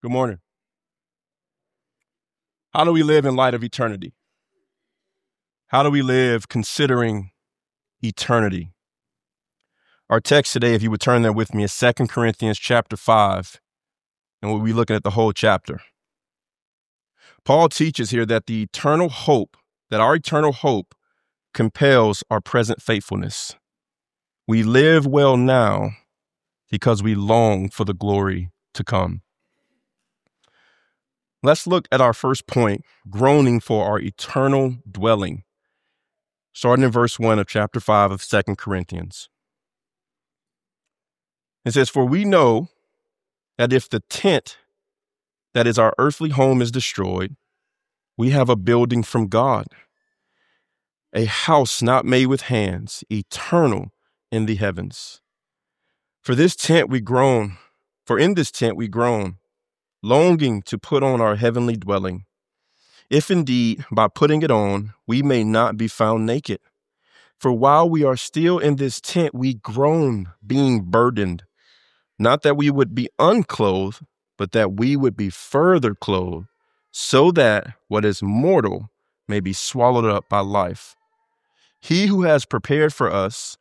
Good morning. How do we live in light of eternity? How do we live considering eternity? Our text today, if you would turn there with me, is 2 Corinthians chapter 5, and we'll be looking at the whole chapter. Paul teaches here that our eternal hope compels our present faithfulness. We live well now because we long for the glory to come. Let's look at our first point, groaning for our eternal dwelling, starting in verse 1 of chapter 5 of 2 Corinthians. It says, "For we know that if the tent that is our earthly home is destroyed, we have a building from God, a house not made with hands, eternal in the heavens. For in this tent we groan, longing to put on our heavenly dwelling, if indeed by putting it on, we may not be found naked. For while we are still in this tent, we groan, being burdened, not that we would be unclothed, but that we would be further clothed, so that what is mortal may be swallowed up by life. He who has prepared us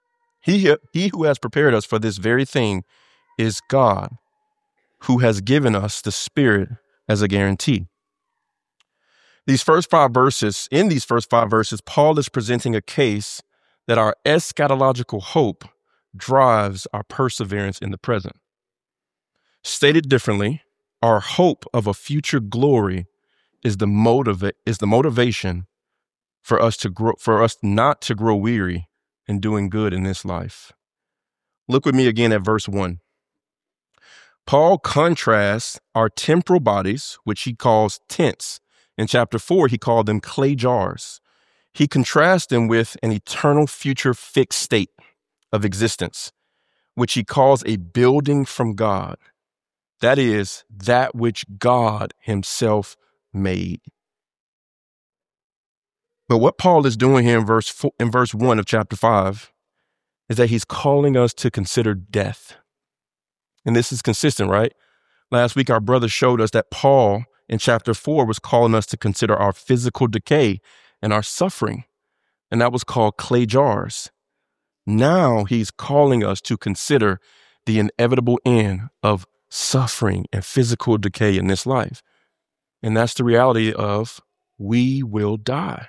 for this very thing is God, who has given us the Spirit as a guarantee." In these first five verses, Paul is presenting a case that our eschatological hope drives our perseverance in the present. Stated differently, our hope of a future glory is the motivation for us not to grow weary in doing good in this life. Look with me again at verse 1. Paul contrasts our temporal bodies, which he calls tents. In chapter 4, he called them clay jars. He contrasts them with an eternal future fixed state of existence, which he calls a building from God. That is, that which God himself made. But what Paul is doing here in verse 1 of chapter 5 is that he's calling us to consider death. And this is consistent, right? Last week, our brother showed us that Paul in chapter 4 was calling us to consider our physical decay and our suffering. And that was called clay jars. Now he's calling us to consider the inevitable end of suffering and physical decay in this life. And that's the reality of we will die.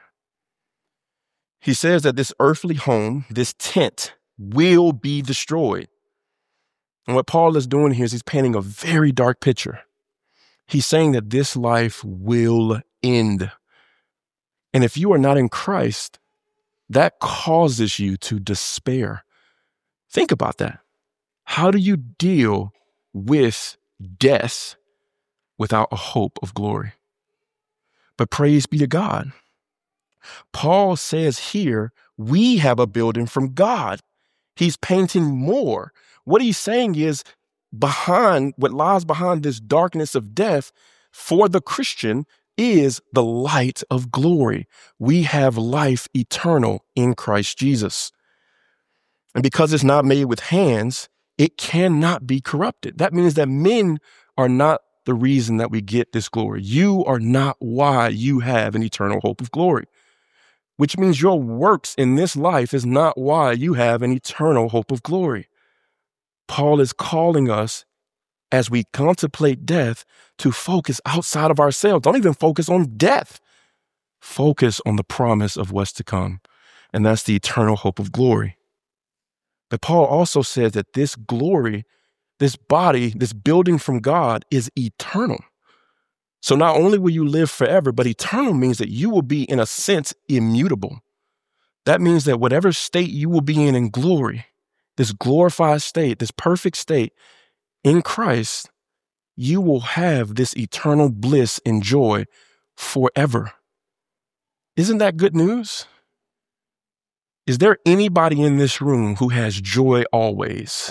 He says that this earthly home, this tent, will be destroyed. And what Paul is doing here is he's painting a very dark picture. He's saying that this life will end. And if you are not in Christ, that causes you to despair. Think about that. How do you deal with death without a hope of glory? But praise be to God. Paul says here, we have a building from God. He's painting more. What he's saying is what lies behind this darkness of death for the Christian is the light of glory. We have life eternal in Christ Jesus. And because it's not made with hands, it cannot be corrupted. That means that men are not the reason that we get this glory. You are not why you have an eternal hope of glory, which means your works in this life is not why you have an eternal hope of glory. Paul is calling us, as we contemplate death, to focus outside of ourselves. Don't even focus on death. Focus on the promise of what's to come, and that's the eternal hope of glory. But Paul also says that this glory, this body, this building from God is eternal. So not only will you live forever, but eternal means that you will be, in a sense, immutable. That means that whatever state you will be in glory, this glorified state, this perfect state in Christ, you will have this eternal bliss and joy forever. Isn't that good news? Is there anybody in this room who has joy always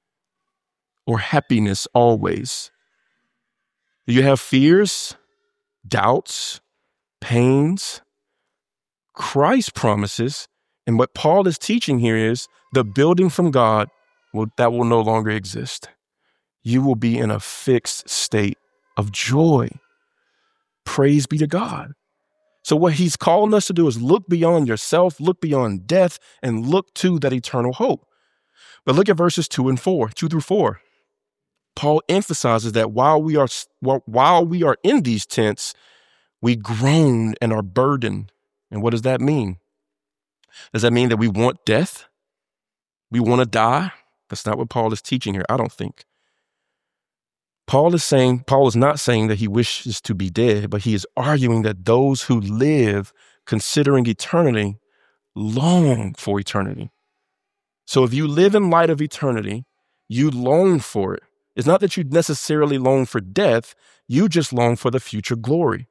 or happiness always? Do you have fears, doubts, pains? Christ promises, and what Paul is teaching here is the building from God that will no longer exist. You will be in a fixed state of joy. Praise be to God. So what he's calling us to do is look beyond yourself, look beyond death, and look to that eternal hope. But look at verses 2 through 4. Paul emphasizes that while we are in these tents, we groan and are burdened. And what does that mean? Does that mean that we want death? We want to die? That's not what Paul is teaching here, I don't think. Paul is not saying that he wishes to be dead, but he is arguing that those who live considering eternity long for eternity. So if you live in light of eternity, you long for it. It's not that you necessarily long for death, you just long for the future glory.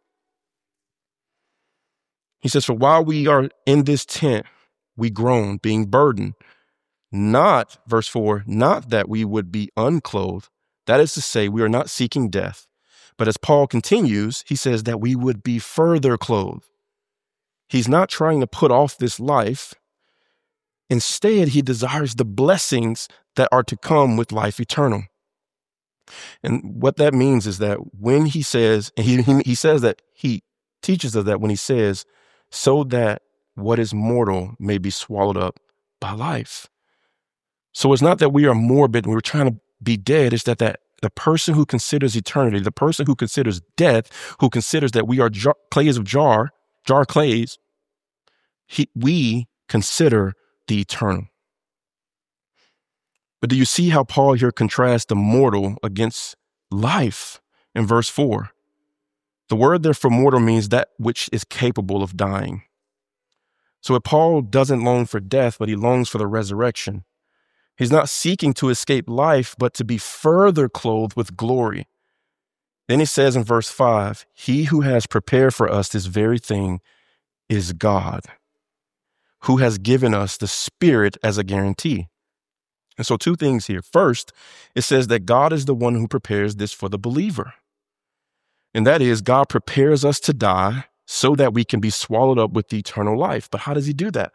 He says, for while we are in this tent, we groan, being burdened. Not, verse 4, not that we would be unclothed. That is to say, we are not seeking death. But as Paul continues, he says that we would be further clothed. He's not trying to put off this life. Instead, he desires the blessings that are to come with life eternal. And what that means is that when he says, and he says that he teaches us that when he says, so that what is mortal may be swallowed up by life. So it's not that we are morbid and we're trying to be dead. It's that the person who considers eternity, the person who considers death, who considers that we are clays of jar clays, we consider the eternal. But do you see how Paul here contrasts the mortal against life in verse 4? The word there for mortal means that which is capable of dying. So if Paul doesn't long for death, but he longs for the resurrection, he's not seeking to escape life, but to be further clothed with glory. Then he says in verse 5, he who has prepared for us this very thing is God, who has given us the Spirit as a guarantee. And so two things here. First, it says that God is the one who prepares this for the believer. And that is, God prepares us to die so that we can be swallowed up with the eternal life. But how does he do that?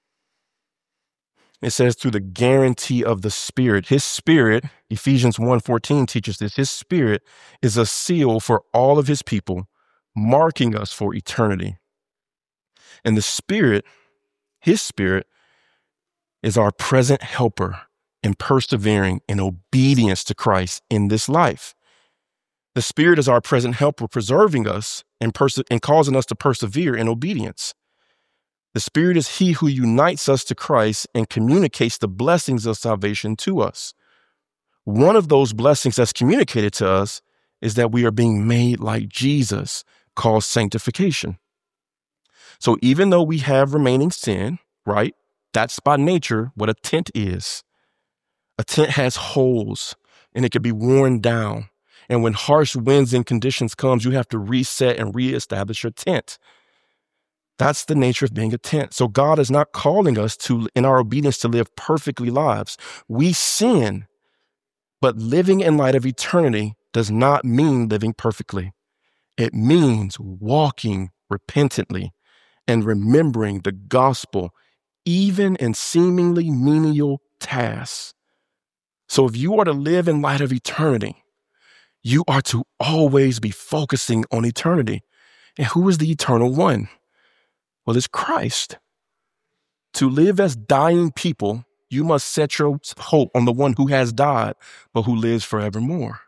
It says through the guarantee of the Spirit. His Spirit, Ephesians 1:14 teaches this, his Spirit is a seal for all of his people, marking us for eternity. And the Spirit, his Spirit, is our present helper in persevering in obedience to Christ in this life. The Spirit is our present helper, preserving us and causing us to persevere in obedience. The Spirit is he who unites us to Christ and communicates the blessings of salvation to us. One of those blessings that's communicated to us is that we are being made like Jesus, called sanctification. So even though we have remaining sin, right? That's by nature what a tent is. A tent has holes and it can be worn down. And when harsh winds and conditions comes, you have to reset and reestablish your tent. That's the nature of being a tent. So God is not calling us to, in our obedience, to live perfectly lives. We sin, but living in light of eternity does not mean living perfectly. It means walking repentantly and remembering the gospel, even in seemingly menial tasks. So if you are to live in light of eternity, you are to always be focusing on eternity. And who is the eternal one? Well, it's Christ. To live as dying people, you must set your hope on the one who has died, but who lives forevermore.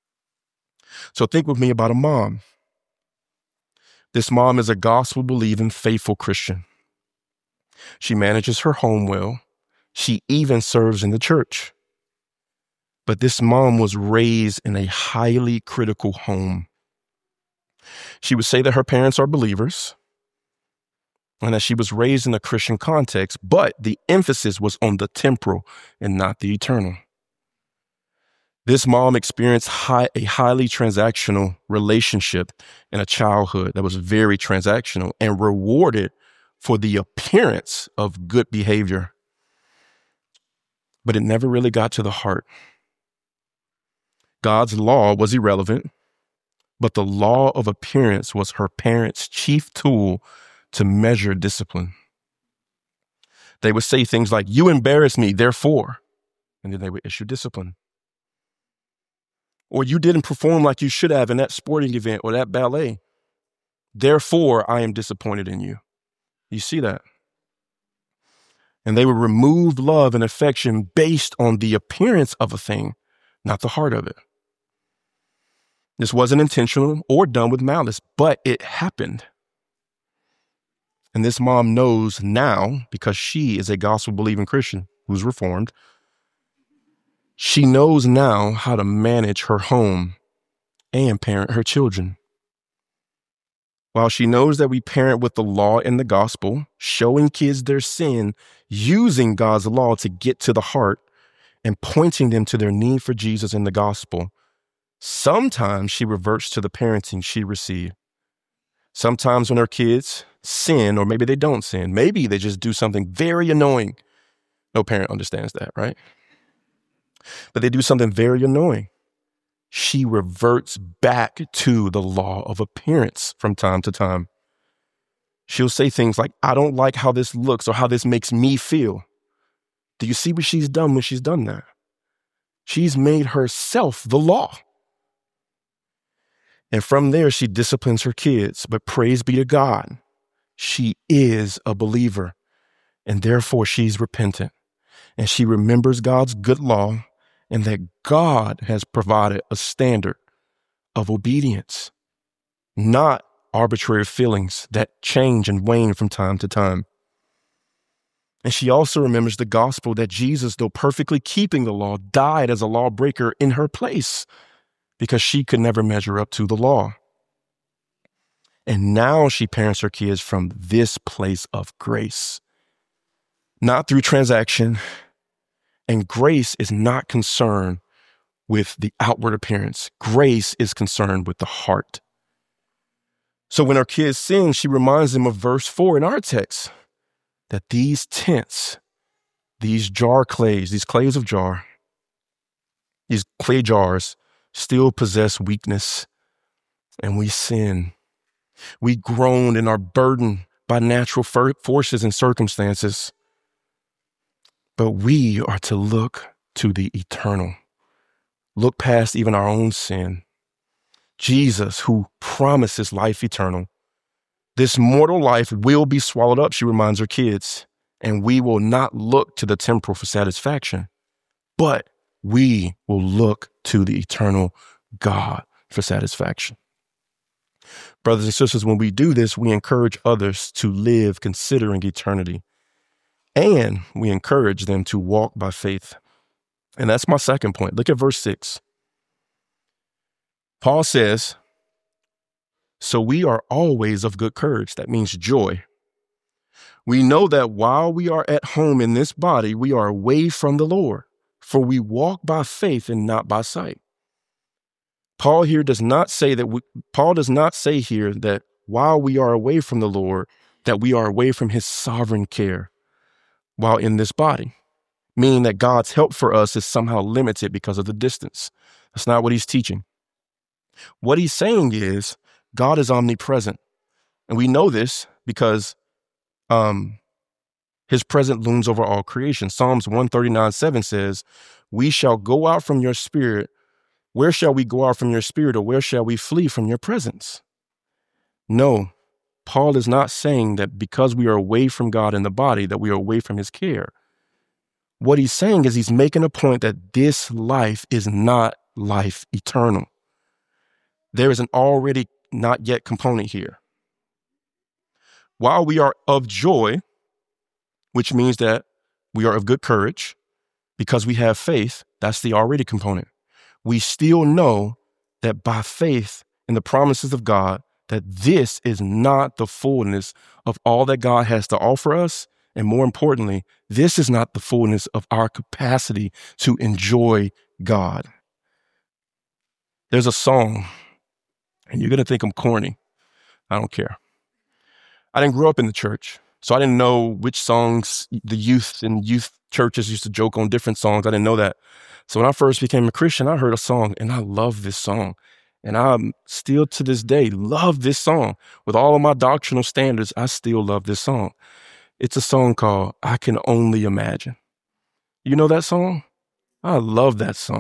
So think with me about a mom. This mom is a gospel-believing, faithful Christian. She manages her home well. She even serves in the church. But this mom was raised in a highly critical home. She would say that her parents are believers and that she was raised in a Christian context, but the emphasis was on the temporal and not the eternal. This mom experienced a highly transactional relationship in a childhood that was very transactional and rewarded for the appearance of good behavior. But it never really got to the heart. God's law was irrelevant, but the law of appearance was her parents' chief tool to measure discipline. They would say things like, "You embarrass me, therefore," and then they would issue discipline. or you didn't perform like you should have in that sporting event or that ballet. Therefore, I am disappointed in you. You see that? And they would remove love and affection based on the appearance of a thing, not the heart of it. This wasn't intentional or done with malice, but it happened. And this mom knows now, because she is a gospel-believing Christian who's reformed, she knows now how to manage her home and parent her children. While she knows that we parent with the law and the gospel, showing kids their sin, using God's law to get to the heart, and pointing them to their need for Jesus and the gospel, sometimes she reverts to the parenting she received. Sometimes when her kids sin, or maybe they don't sin, maybe they just do something very annoying. No parent understands that, right? But they do something very annoying. She reverts back to the law of appearance from time to time. She'll say things like, I don't like how this looks or how this makes me feel. Do you see what she's done when she's done that? She's made herself the law. And from there, she disciplines her kids. But praise be to God, she is a believer. And therefore, she's repentant. And she remembers God's good law and that God has provided a standard of obedience, not arbitrary feelings that change and wane from time to time. And she also remembers the gospel that Jesus, though perfectly keeping the law, died as a lawbreaker in her place because she could never measure up to the law. And now she parents her kids from this place of grace, not through transaction. And grace is not concerned with the outward appearance. Grace is concerned with the heart. So when our kids sin, she reminds them of verse 4 in our text, that these tents, these jar clays, these clays of jar, these clay jars still possess weakness, and we sin. We groan and are burdened by natural forces and circumstances. But we are to look to the eternal, look past even our own sin. Jesus, who promises life eternal. This mortal life will be swallowed up, she reminds her kids, and we will not look to the temporal for satisfaction, but we will look to the eternal God for satisfaction. Brothers and sisters, when we do this, we encourage others to live considering eternity. And we encourage them to walk by faith. And that's my second point. Look at verse 6. Paul says, so we are always of good courage. That means joy. We know that while we are at home in this body, we are away from the Lord, for we walk by faith and not by sight. Paul does not say here that while we are away from the Lord, that we are away from his sovereign care while in this body, meaning that God's help for us is somehow limited because of the distance. That's not what he's teaching. What he's saying is God is omnipresent. And we know this because his presence looms over all creation. Psalms 139:7 says, we shall go out from your spirit. Where shall we go out from your spirit, or where shall we flee from your presence? No, Paul is not saying that because we are away from God in the body, that we are away from his care. What he's saying is he's making a point that this life is not life eternal. There is an already not yet component here. While we are of joy, which means that we are of good courage because we have faith, that's the already component. We still know that by faith in the promises of God, that this is not the fullness of all that God has to offer us. And more importantly, this is not the fullness of our capacity to enjoy God. There's a song, and you're going to think I'm corny. I don't care. I didn't grow up in the church, so I didn't know which songs the youth in youth churches used to joke on different songs. I didn't know that. So when I first became a Christian, I heard a song, and I love this song. And I still to this day love this song. With all of my doctrinal standards, I still love this song. It's a song called I Can Only Imagine. You know that song? I love that song.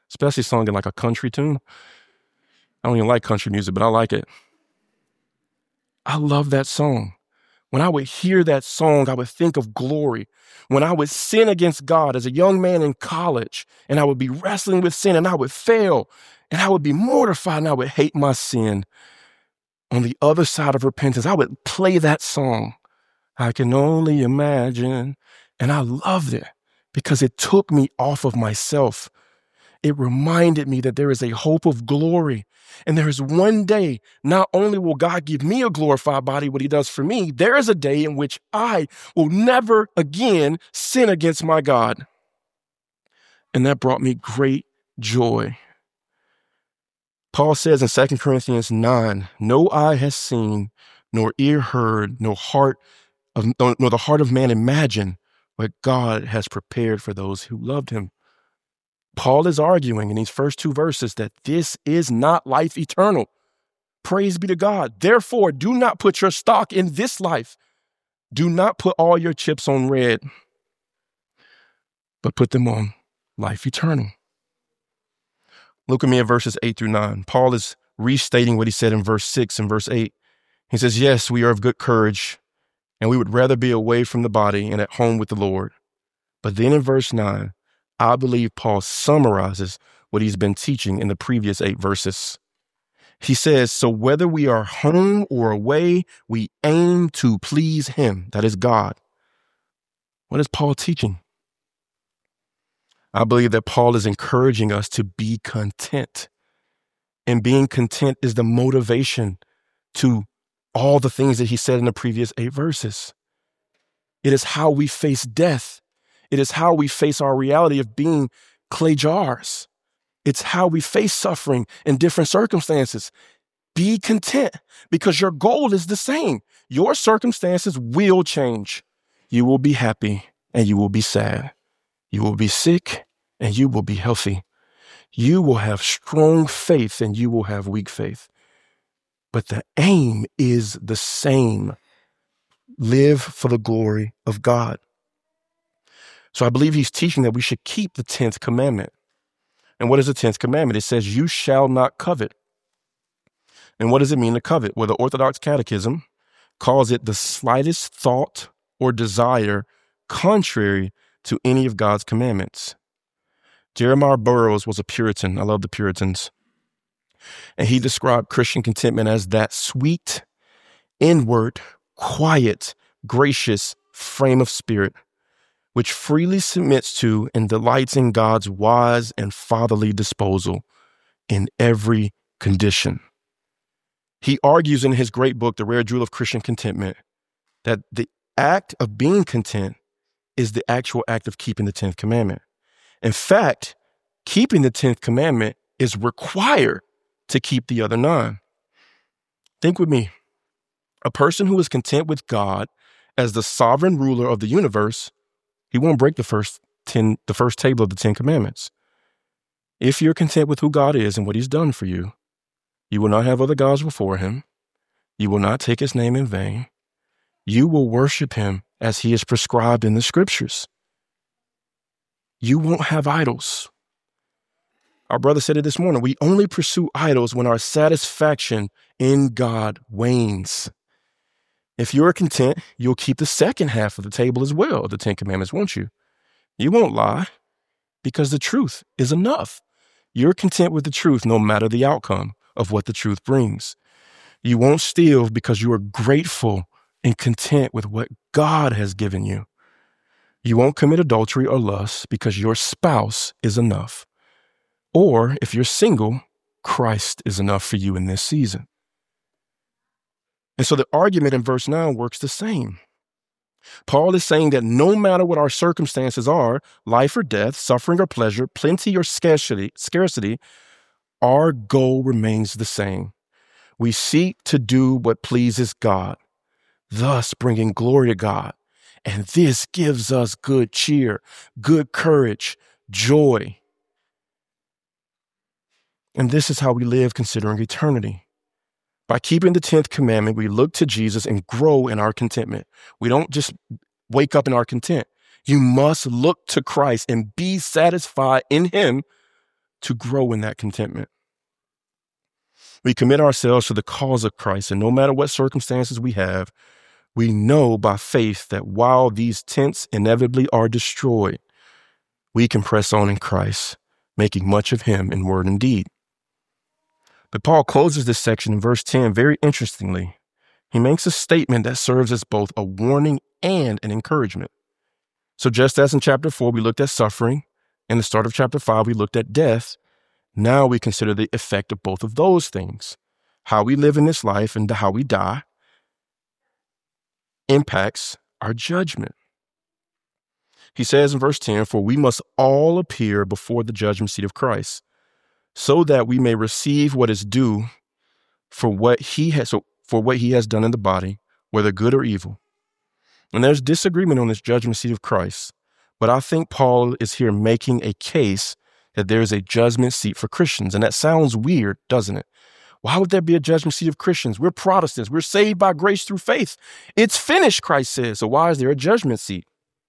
especially sung in like a country tune. I don't even like country music, but I like it. I love that song. When I would hear that song, I would think of glory. When I would sin against God as a young man in college, and I would be wrestling with sin, and I would fail, and I would be mortified, and I would hate my sin. On the other side of repentance, I would play that song, I Can Only Imagine, and I loved it because it took me off of myself. It reminded me that there is a hope of glory. And there is one day, not only will God give me a glorified body, what he does for me, there is a day in which I will never again sin against my God. And that brought me great joy. Paul says in 2 Corinthians 9, no eye has seen, nor ear heard, nor the heart of man imagined what God has prepared for those who loved him. Paul is arguing in these first two verses that this is not life eternal. Praise be to God. Therefore, do not put your stock in this life. Do not put all your chips on red, but put them on life eternal. Look at me at verses 8 through 9. Paul is restating what he said in verse 6 and verse 8. He says, yes, we are of good courage, and we would rather be away from the body and at home with the Lord. But then in verse 9, I believe Paul summarizes what he's been teaching in the previous 8 verses. He says, so whether we are home or away, we aim to please him, that is God. What is Paul teaching? I believe that Paul is encouraging us to be content. And being content is the motivation to all the things that he said in the previous 8 verses. It is how we face death. It is how we face our reality of being clay jars. It's how we face suffering in different circumstances. Be content because your goal is the same. Your circumstances will change. You will be happy and you will be sad. You will be sick and you will be healthy. You will have strong faith and you will have weak faith. But the aim is the same. Live for the glory of God. So I believe he's teaching that we should keep the 10th commandment. And what is the 10th commandment? It says, you shall not covet. And what does it mean to covet? Well, the Orthodox Catechism calls it the slightest thought or desire contrary to any of God's commandments. Jeremiah Burroughs was a Puritan. I love the Puritans. And he described Christian contentment as that sweet, inward, quiet, gracious frame of spirit, which freely submits to and delights in God's wise and fatherly disposal in every condition. He argues in his great book, The Rare Jewel of Christian Contentment, that the act of being content is the actual act of keeping the 10th commandment. In fact, keeping the 10th commandment is required to keep the other 9. Think with me. A person who is content with God as the sovereign ruler of the universe, he won't break the first table of the 10 commandments. If you're content with who God is and what he's done for you, you will not have other gods before him. You will not take his name in vain. You will worship him as he is prescribed in the scriptures. You won't have idols. Our brother said it this morning. We only pursue idols when our satisfaction in God wanes. If you're content, you'll keep the second half of the table as well of the 10 commandments, won't you? You won't lie because the truth is enough. You're content with the truth no matter the outcome of what the truth brings. You won't steal because you are grateful and content with what God has given you. You won't commit adultery or lust because your spouse is enough. Or if you're single, Christ is enough for you in this season. And so the argument in verse 9 works the same. Paul is saying that no matter what our circumstances are, life or death, suffering or pleasure, plenty or scarcity, our goal remains the same. We seek to do what pleases God, thus bringing glory to God. And this gives us good cheer, good courage, joy. And this is how we live considering eternity. By keeping the 10th commandment, we look to Jesus and grow in our contentment. We don't just wake up in our content. You must look to Christ and be satisfied in him to grow in that contentment. We commit ourselves to the cause of Christ, and no matter what circumstances we have, we know by faith that while these tents inevitably are destroyed, we can press on in Christ, making much of him in word and deed. But Paul closes this section in verse 10 very interestingly. He makes a statement that serves as both a warning and an encouragement. So just as in chapter 4, we looked at suffering, in the start of chapter 5, we looked at death. Now we consider the effect of both of those things. How we live in this life and how we die impacts our judgment. He says in verse 10, for we must all appear before the judgment seat of Christ, so that we may receive what is due for what he has done in the body, whether good or evil. And there's disagreement on this judgment seat of Christ, but I think Paul is here making a case that there is a judgment seat for Christians. And that sounds weird, doesn't it? Why would there be a judgment seat of Christians? We're Protestants. We're saved by grace through faith. It's finished, Christ says. So why is there a judgment seat?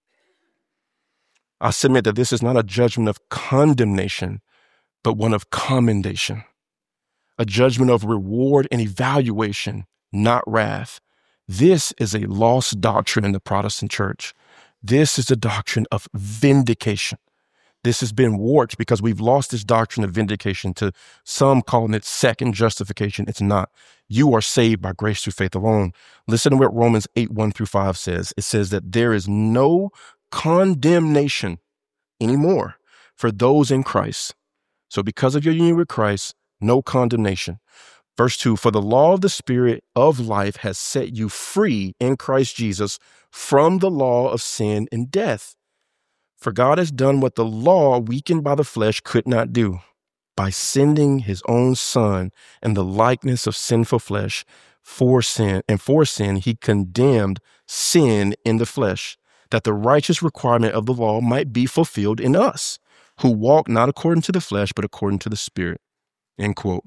I submit that this is not a judgment of condemnation, but one of commendation. A judgment of reward and evaluation, not wrath. This is a lost doctrine in the Protestant church. This is a doctrine of vindication. This has been warped because we've lost this doctrine of vindication to some calling it second justification. It's not. You are saved by grace through faith alone. Listen to what Romans 8:1-5 says. It says that there is no condemnation anymore for those in Christ. So because of your union with Christ, no condemnation. Verse 2, for the law of the Spirit of life has set you free in Christ Jesus from the law of sin and death. For God has done what the law, weakened by the flesh, could not do. By sending his own Son in the likeness of sinful flesh for sin, he condemned sin in the flesh, that the righteous requirement of the law might be fulfilled in us, who walk not according to the flesh, but according to the Spirit. End quote.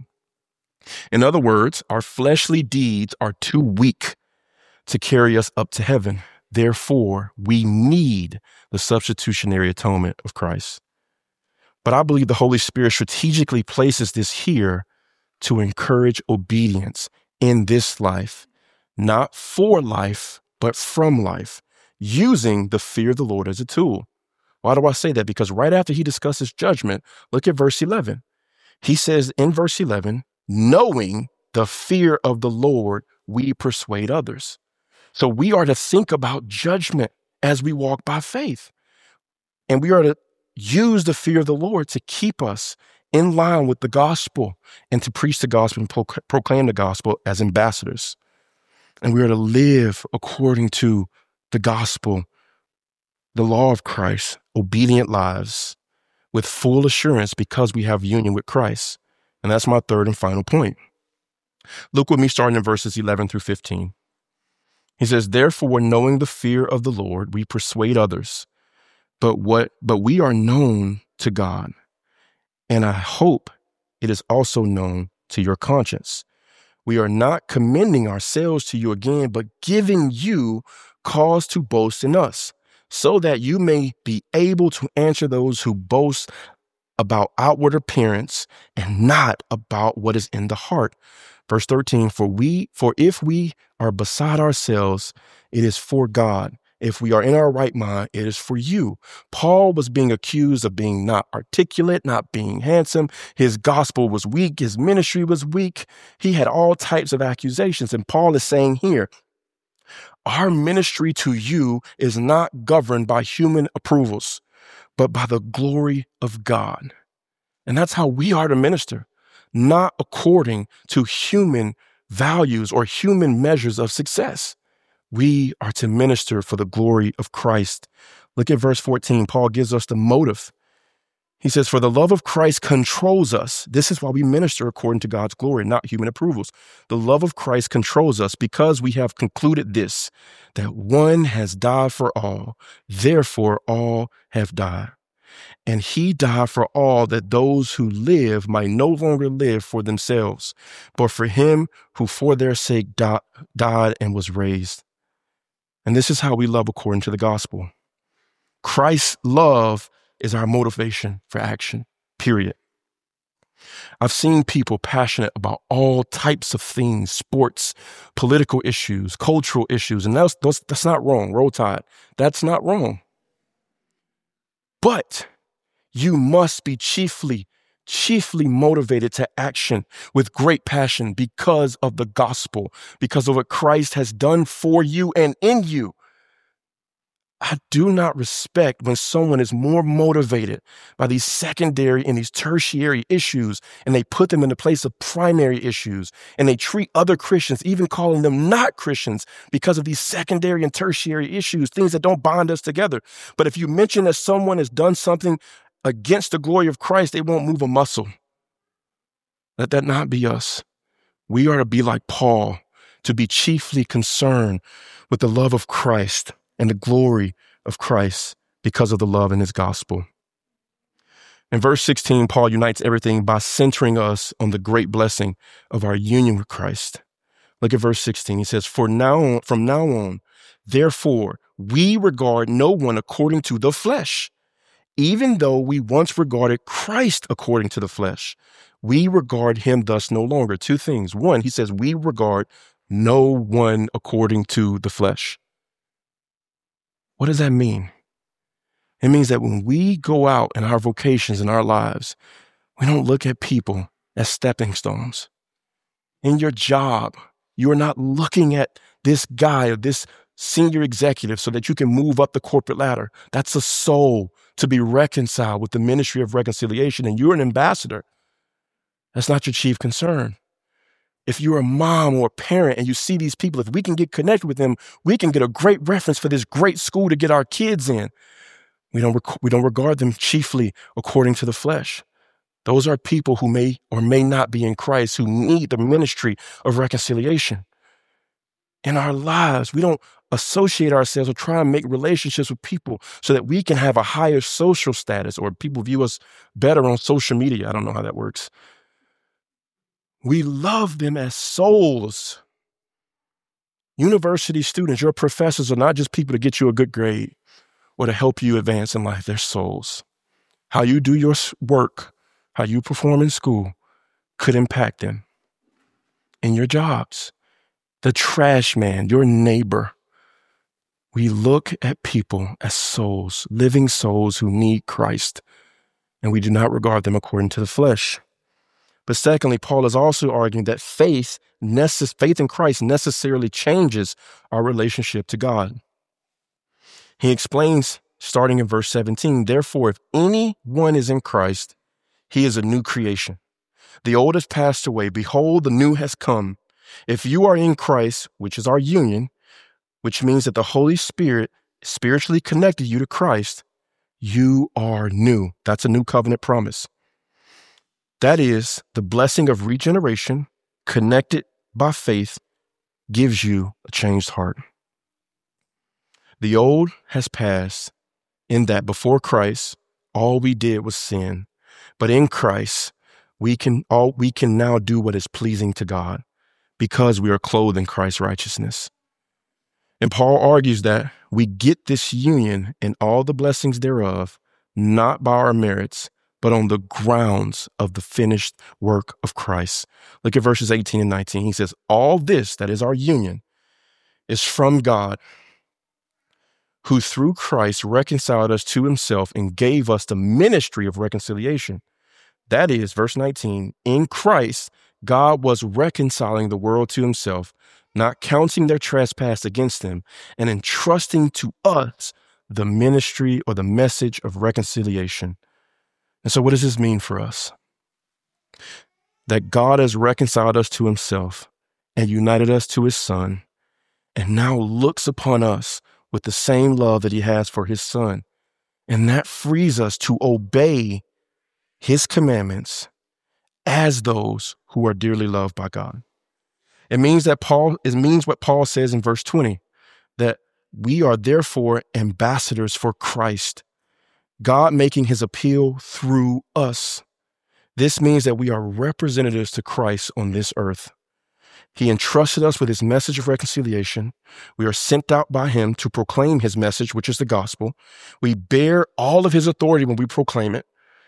In other words, our fleshly deeds are too weak to carry us up to heaven. Therefore, we need the substitutionary atonement of Christ. But I believe the Holy Spirit strategically places this here to encourage obedience in this life, not for life, but from life, using the fear of the Lord as a tool. Why do I say that? Because right after he discusses judgment, look at verse 11. He says in verse 11, knowing the fear of the Lord, we persuade others. So we are to think about judgment as we walk by faith. And we are to use the fear of the Lord to keep us in line with the gospel and to preach the gospel and proclaim the gospel as ambassadors. And we are to live according to the gospel, the law of Christ, obedient lives with full assurance because we have union with Christ. And that's my third and final point. Look with me starting in verses 11-15. He says, therefore, knowing the fear of the Lord, we persuade others, but we are known to God. And I hope it is also known to your conscience. We are not commending ourselves to you again, but giving you cause to boast in us, so that you may be able to answer those who boast about outward appearance and not about what is in the heart. Verse 13, for if we are beside ourselves, it is for God. If we are in our right mind, it is for you. Paul was being accused of being not articulate, not being handsome. His gospel was weak. His ministry was weak. He had all types of accusations. And Paul is saying here, our ministry to you is not governed by human approvals, but by the glory of God. And that's how we are to minister, not according to human values or human measures of success. We are to minister for the glory of Christ. Look at verse 14. Paul gives us the motive. He says, for the love of Christ controls us. This is why we minister according to God's glory, not human approvals. The love of Christ controls us because we have concluded this, that one has died for all, therefore all have died. And he died for all, that those who live might no longer live for themselves, but for him who for their sake died and was raised. And this is how we love according to the gospel. Christ's love is our motivation for action, period. I've seen people passionate about all types of things, sports, political issues, cultural issues, and that's not wrong. Roll Tide. That's not wrong. But you must be chiefly motivated to action with great passion because of the gospel, because of what Christ has done for you and in you. I do not respect when someone is more motivated by these secondary and these tertiary issues, and they put them in the place of primary issues, and they treat other Christians, even calling them not Christians, because of these secondary and tertiary issues, things that don't bind us together. But if you mention that someone has done something against the glory of Christ, they won't move a muscle. Let that not be us. We are to be like Paul, to be chiefly concerned with the love of Christ and the glory of Christ because of the love in his gospel. In verse 16, Paul unites everything by centering us on the great blessing of our union with Christ. Look at verse 16. He says, from now on, therefore, we regard no one according to the flesh. Even though we once regarded Christ according to the flesh, we regard him thus no longer. Two things. One, he says, we regard no one according to the flesh. What does that mean? It means that when we go out in our vocations in our lives, we don't look at people as stepping stones. In your job, you are not looking at this guy or this senior executive so that you can move up the corporate ladder. That's a soul to be reconciled with the ministry of reconciliation, and you're an ambassador. That's not your chief concern. If you're a mom or a parent and you see these people, if we can get connected with them, we can get a great reference for this great school to get our kids in. We don't regard them chiefly according to the flesh. Those are people who may or may not be in Christ, who need the ministry of reconciliation. In our lives, we don't associate ourselves or try and make relationships with people so that we can have a higher social status or people view us better on social media. I don't know how that works. We love them as souls. University students, your professors are not just people to get you a good grade or to help you advance in life. They're souls. How you do your work, how you perform in school could impact them. In your jobs, the trash man, your neighbor. We look at people as souls, living souls who need Christ, and we do not regard them according to the flesh. But secondly, Paul is also arguing that faith in Christ necessarily changes our relationship to God. He explains, starting in verse 17, therefore, if anyone is in Christ, he is a new creation. The old has passed away. Behold, the new has come. If you are in Christ, which is our union, which means that the Holy Spirit spiritually connected you to Christ, you are new. That's a new covenant promise. That is, the blessing of regeneration, connected by faith, gives you a changed heart. The old has passed in that before Christ, all we did was sin. But in Christ, we can now do what is pleasing to God because we are clothed in Christ's righteousness. And Paul argues that we get this union and all the blessings thereof, not by our merits, but on the grounds of the finished work of Christ. Look at verses 18 and 19. He says, all this, that is our union, is from God, who through Christ reconciled us to himself and gave us the ministry of reconciliation. That is, verse 19, in Christ, God was reconciling the world to himself, not counting their trespass against them, and entrusting to us the ministry or the message of reconciliation. And so what does this mean for us? That God has reconciled us to himself and united us to his Son, and now looks upon us with the same love that he has for his Son. And that frees us to obey his commandments as those who are dearly loved by God. It means what Paul says in verse 20, that we are therefore ambassadors for Christ, God making his appeal through us. This means that we are representatives to Christ on this earth. He entrusted us with his message of reconciliation. We are sent out by him to proclaim his message, which is the gospel. We bear all of his authority when we proclaim it.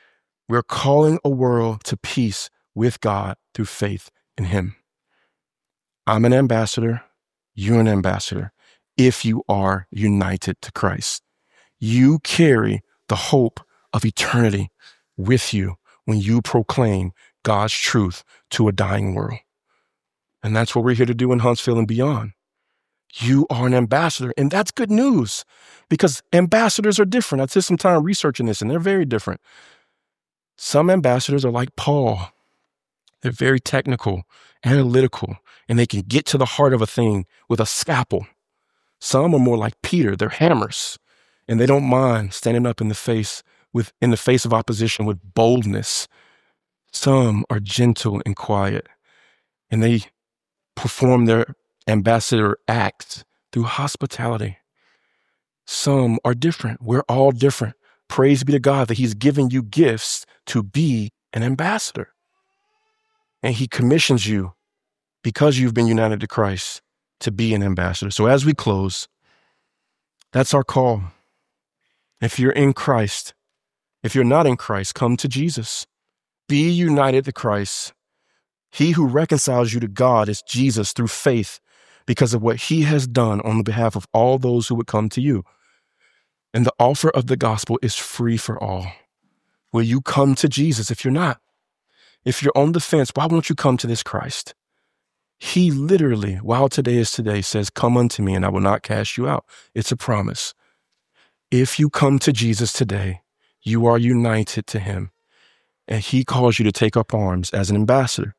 We're calling a world to peace with God through faith in him. I'm an ambassador. You're an ambassador. If you are united to Christ, you carry the hope of eternity with you when you proclaim God's truth to a dying world. And that's what we're here to do in Huntsville and beyond. You are an ambassador, and that's good news because ambassadors are different. I spent some time researching this, and they're very different. Some ambassadors are like Paul. They're very technical, analytical, and they can get to the heart of a thing with a scalpel. Some are more like Peter. They're hammers, and they don't mind standing up in the face of opposition with boldness. Some are gentle and quiet, and they perform their ambassador acts through hospitality. Some are different. We're all different. Praise be to God that he's given you gifts to be an ambassador. And he commissions you because you've been united to Christ to be an ambassador. So as we close, that's our call. If you're in Christ, if you're not in Christ, come to Jesus. Be united to Christ. He who reconciles you to God is Jesus through faith because of what he has done on the behalf of all those who would come to you. And the offer of the gospel is free for all. Will you come to Jesus? If you're not, if you're on the fence, why won't you come to this Christ? He literally, while today is today, says, come unto me and I will not cast you out. It's a promise. If you come to Jesus today, you are united to him and he calls you to take up arms as an ambassador.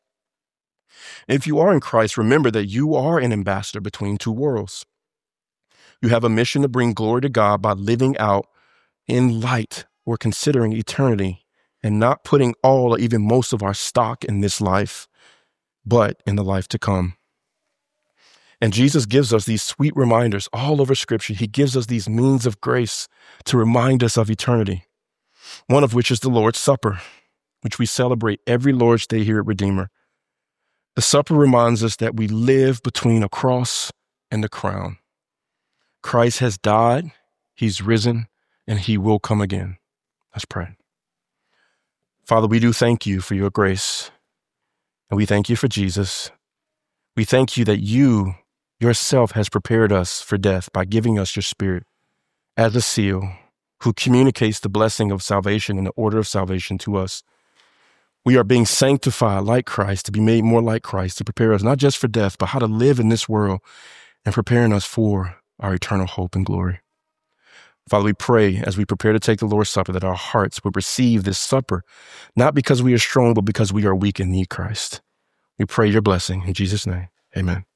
If you are in Christ, remember that you are an ambassador between two worlds. You have a mission to bring glory to God by living out in light or considering eternity and not putting all or even most of our stock in this life, but in the life to come. And Jesus gives us these sweet reminders all over Scripture. He gives us these means of grace to remind us of eternity, one of which is the Lord's Supper, which we celebrate every Lord's Day here at Redeemer. The supper reminds us that we live between a cross and a crown. Christ has died, he's risen, and he will come again. Let's pray. Father, we do thank you for your grace, and we thank you for Jesus. We thank you that you yourself has prepared us for death by giving us your Spirit as a seal who communicates the blessing of salvation and the order of salvation to us. We are being sanctified like Christ, to be made more like Christ, to prepare us not just for death, but how to live in this world and preparing us for our eternal hope and glory. Father, we pray as we prepare to take the Lord's Supper that our hearts would receive this supper, not because we are strong, but because we are weak and need Christ. We pray your blessing in Jesus' name. Amen.